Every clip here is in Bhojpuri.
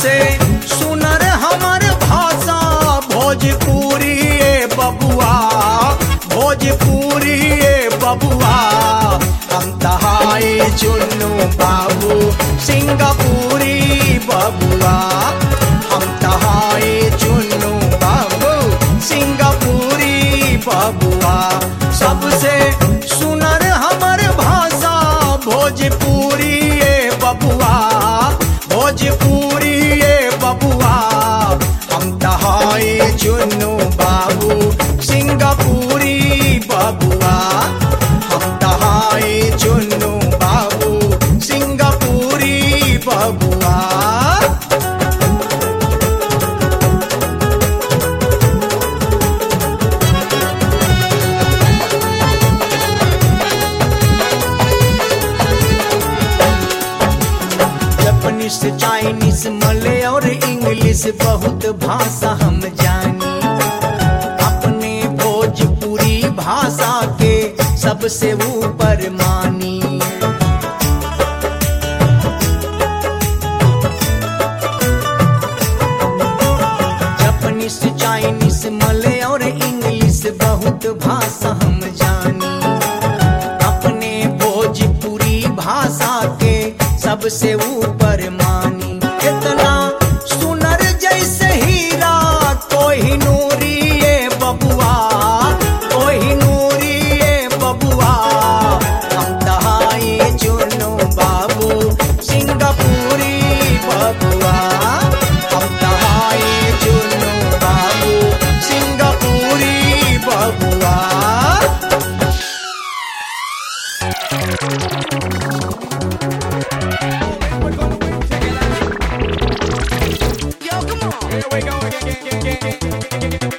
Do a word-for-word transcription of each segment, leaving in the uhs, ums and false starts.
सबसे सुनर हमर भाषा भोजपुरी ए बबुआ, भोजपुरी ए बबुआ। हम तहाए चुन्नू बाबू सिंगापुरी बबुआ, हम तहाए चुन्नू बाबू सिंगापुरी बबुआ। सबसे सुनर हमर भाषा भोजपुरी ए बबुआ, भोजपुरी ए बबुआ। हम तहाए चुन्नू बाबू सिंगापुरी बबुआ, हम तहाए चुन्नू बाबू सिंगापुरी बबुआ। जापानीज, चाइनीज, मलय और इंग्लिश बहुत भाषा हम जानी। अपने भोजपुरी भाषा के सबसे ऊपर मानी। जापानीज, चाइनीज, मलय और इंग्लिश बहुत भाषा हम जानी। अपने भोजपुरी भाषा के सबसे ऊपर मानी। इतना सुनर जैसे हीरा कोहिनूरी ए बबुआ, कोहिनूरी ए बबुआ। हम तहाए चुन्नू बाबू सिंगापुरी बबुआ, हम तहाए चुन्नू बाबू सिंगापुरी बबुआ। Here we go again, again, again, again, again, again.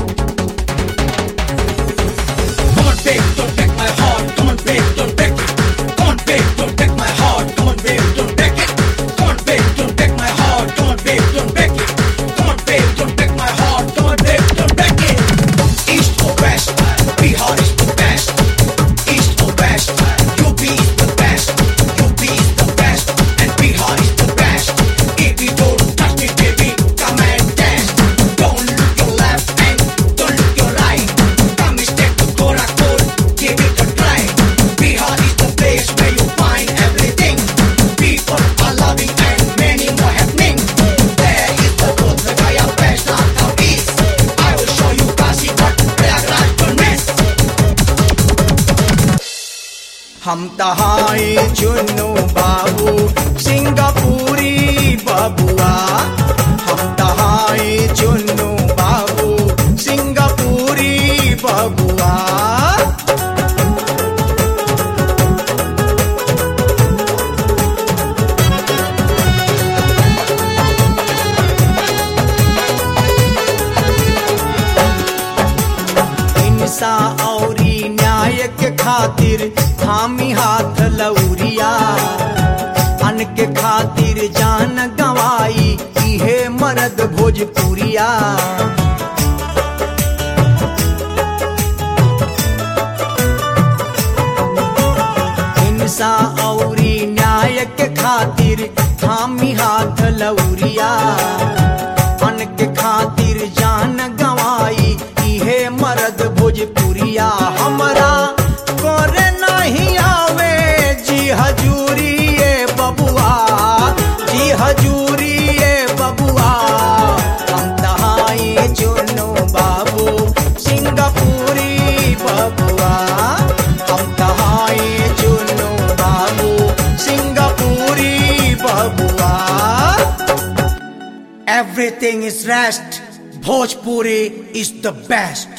Come on, babe, don't break my heart. Come on, babe, don't break it. Come on, babe, don't break my heart. Come on, babe, don't break it. Come on, babe, don't break my heart. Come on, babe, don't break it. Come on, babe, don't break my heart. Come on, babe, don't break it. East or west, Bihar is the best. East or west, U P is the best. U P is the best, and Bihar is the best. If you don't touch me, baby, come and dance. Don't look your left and don't look your right. Come step to Gorakhpur, give it a try. Bihar is the place where you find everything. People are loving and many more happening. There is the Bodh Gaya, Vaishnav town east. I will show you Kashi, but Prayagraj will miss. हम तहाए चुन्नू बाबू सिंगापुरी बबुआ, हम तहाए चुन्नू बाबू सिंगापुरी बबुआ। हिंसा औरी न्याय के खातिर थामी हाथ लौरिया। अन के खातिर जान गवाई इहे मर्द भोजपुरिया। हिंसा औरी न्याय के खातिर थामी हाथ लौरिया। अन के खातिर जान गवाई इहे मर्द भोजपुरिया। हमरा करे नहीं आवे जी हजूरी ए बबुआ, जी हजूरी ए बबुआ। हम तहाए चुन्नू बाबू सिंगापुरी बबुआ, हम तहाए चुन्नू बाबू सिंगापुरी बबुआ। Everything is rest. Bhojpuri is the best.